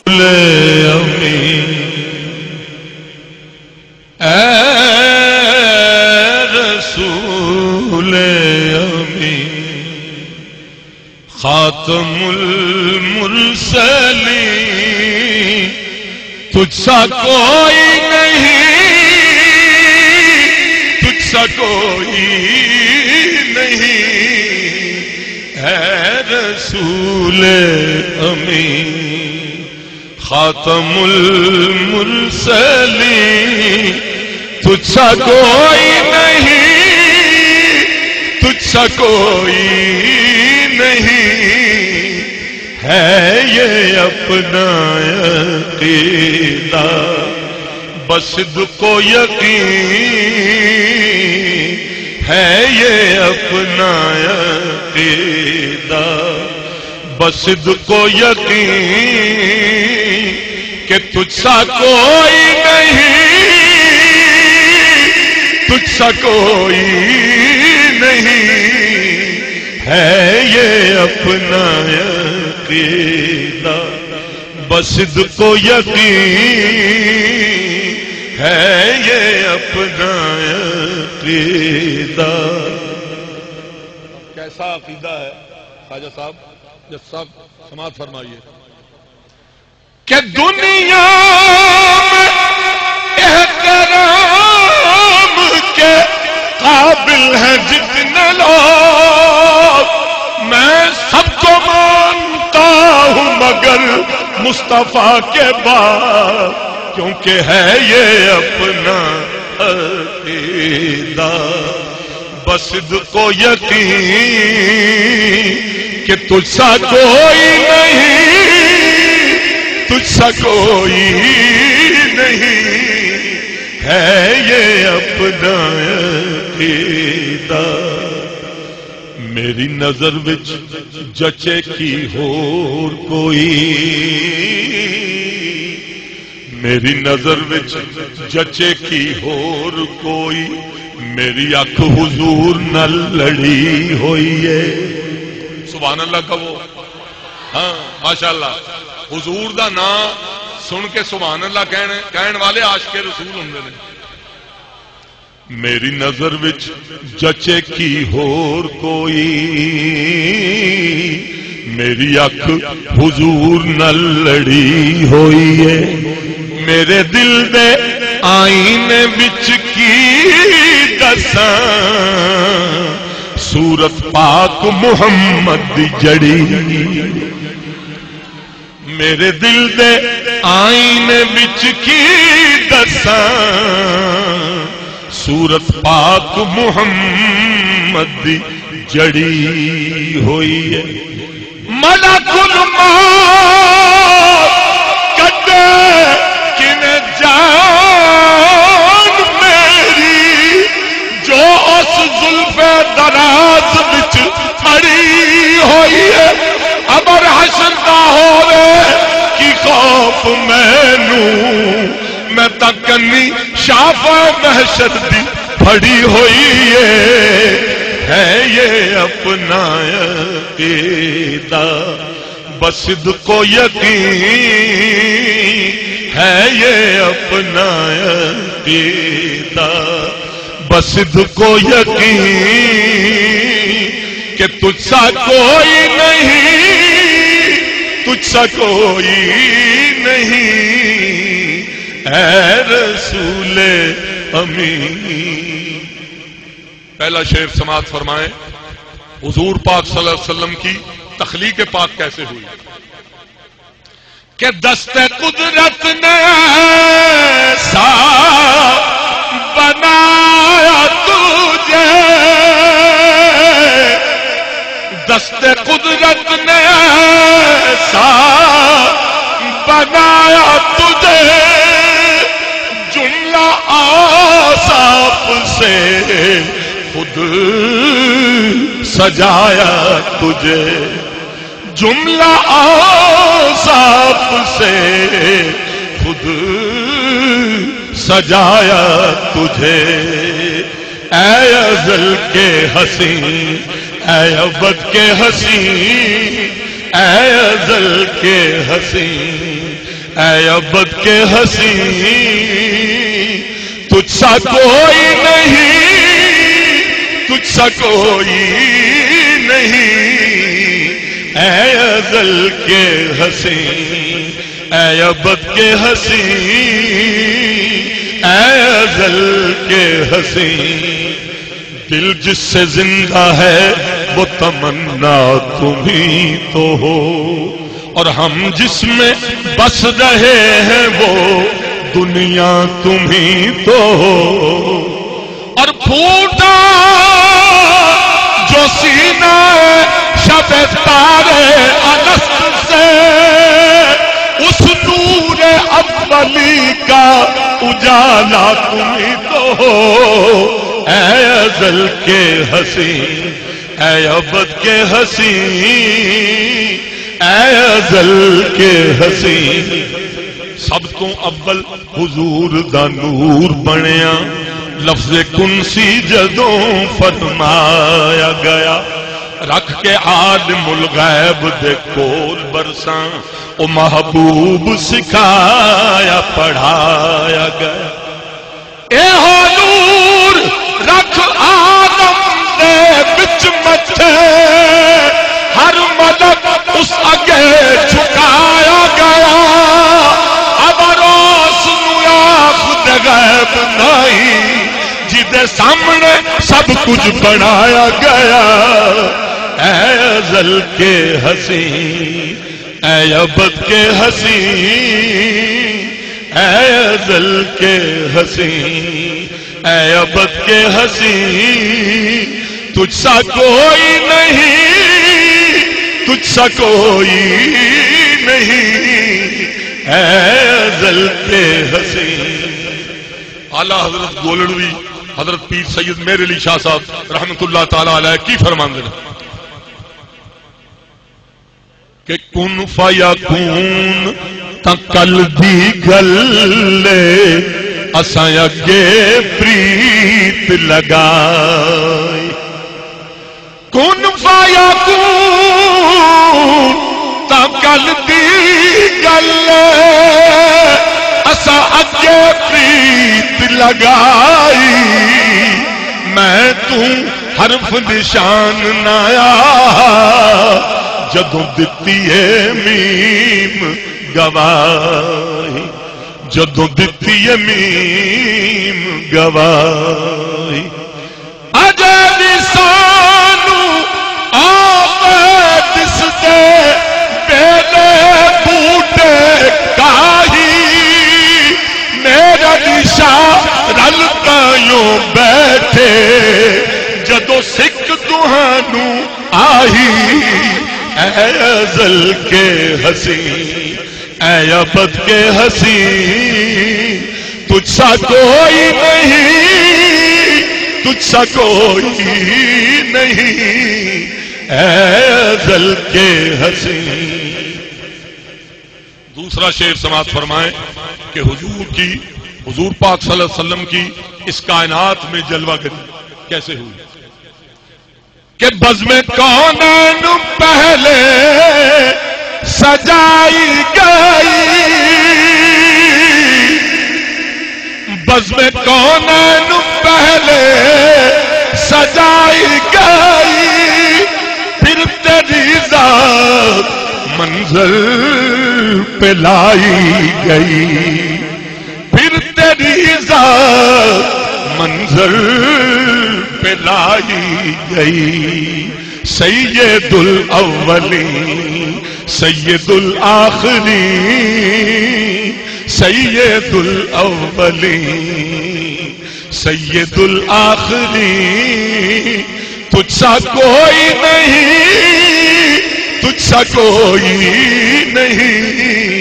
رسول امی خاتم المرسلین تجھ سا کوئی نہیں، تجھ سا کوئی نہیں ہے رسول امی خاتم المرسلین تجھ سا کوئی نہیں، تجھ سا کوئی نہیں ہے یہ اپنا عقیدہ بس کو یقین ہے یہ اپنا عقیدہ بس کو یقین کہ تجھ سا کوئی نہیں، تجھ سا کوئی نہیں ہے یہ اپنا عقیدہ بس کو یقین ہے یہ اپنا عقیدہ۔ کیسا عقیدہ ہے خواجہ صاحب؟ جس صاحب سماعت فرمائیے کہ دنیا میں احترام کے قابل ہیں جتنے لوگ میں سب کو مانتا ہوں مگر مصطفیٰ کے بعد کیونکہ ہے یہ اپنا عقیدہ بس کو یقین کہ تجھ سا کوئی نہیں، تجھ سا کوئی نہیں ہے یہ اپنا عقیدہ۔ میری نظر وچ جچے کی ہور کوئی، میری نظر وچ جچے کی ہور کوئی میری اکھ حضور نال لڑی ہوئی ہے۔ سبحان اللہ کہو، ہاں ماشاءاللہ۔ حضور دا نام سن کے سبحان اللہ کہنے والے عاشق رسول ہوندے نے۔ میری نظر وچ جچے کی ہور کوئی میری اکھ حضور نال لڑی ہوئی ہے۔ میرے دل دے آئینے وچ کی دساں سورت پاک محمد دی جڑی، میرے دل دے آئینے وچ کی دساں سورت پاک محمد دی جڑی ہوئی ہے۔ ملک الموت کٹے کنے جان میری جو اس زلف دراز وچ اڑی ہوئی ہے۔ ابر حشر دا ہوے کی خوف مینوں میں تکنی شاف محشر دی پھڑی ہوئی ہے یہ اپنا عقیدہ بس کو یقین ہے یہ اپنا عقیدہ بس کو یقین کہ تجھ سا کوئی نہیں، تجھ سا کوئی نہیں اے رسول امین۔ پہلا شعر سماعت فرمائیں۔ حضور پاک صلی اللہ علیہ وسلم کی تخلیق پاک کیسے ہوئی کہ دست قدرت نے ایسا بنایا تجھے، دست قدرت نے ایسا بنایا تجھے، جملہ آصاف سے خود سجایا تجھے، جملہ آصاف سے خود سجایا تجھے۔ اے ازل کے حسین، اے ابد کے حسین، اے ازل کے حسین، اے ابد کے ہنسی تجھ سا کوئی نہیں، تجھ سا کوئی نہیں، اے ازل کے ہنسی، اے ابد کے ہنسی، اے ازل کے ہنسی۔ دل جس سے زندہ ہے وہ تمنا تمہیں تو ہو، اور ہم جس میں بس رہے ہیں وہ دنیا تمہیں تو ہو۔ اور پھوٹا جو سینہ شب تارے الست سے، اس نور اولی کا اجالا تمہیں تو ہو۔ اے ازل کے ہنسی، اے ابد کے ہنسی، اے ازل کے ہنسی۔ سب تو اول حضور دا نور بنیا، لفظ کنسی جدوں فرمایا گیا، رکھ کے عالم الغیب دے کول برساں، او محبوب سکھایا پڑھایا گیا۔ اے حضور رکھ عالم دے بچ مٹھے، ہر ملک اس اگے جھکایا گیا، ابروس نیاف دے غیب نہیں، جدے سامنے سب کچھ بنایا گیا۔ اے ازل کے ہنسی، اے ابد کے ہنسی، اے ازل کے ہنسی، اے ابد کے ہنسی، تجھ سا کوئی نہیں، تجھ سا کوئی نہیں، اے ازل کے ہنسی۔ اعلیٰ حضرت گولڑوی حضرت پیر سید میر علی شاہ صاحب رحمت اللہ تعالی علیہ کی فرماندے کہ کن فیکون تکل دی گلے اساں اگے پریت لگائی، کن فیکون تکل دی گلے اساں اگے پریت لگائی، میں تو حرف نشان نایا جدوں دتی ہے میم گواہی، جدوں دتی ہے میم گواہی۔ اجے بھی سانو آوے دس دے بیلے بوٹے کاہی، میرا نشان رلتا یوں بیٹھے جدوں سکھ تہانوں آہی۔ اے ازل کے ہنسی، اے ابد کے ہنسی، تجھ سا کوئی نہیں، تجھ سا کوئی نہیں، اے ازل کے ہنسی۔ دوسرا شعر سماعت فرمائیں کہ حضور پاک صلی اللہ علیہ وسلم کی اس کائنات میں جلوہ گری کیسے ہوئی کہ بزم کونین پہلے سجائی گئی، بزم کونین پہلے سجائی گئی، پھر تیری ذات منظر پہ لائی گئی، پھر تیری ذات منظر پہ لائی گئی۔ سید الاولین سید الآخرین، سید الاولین سید الآخرین، تجھ سا کوئی نہیں، تجھ سا کوئی نہیں،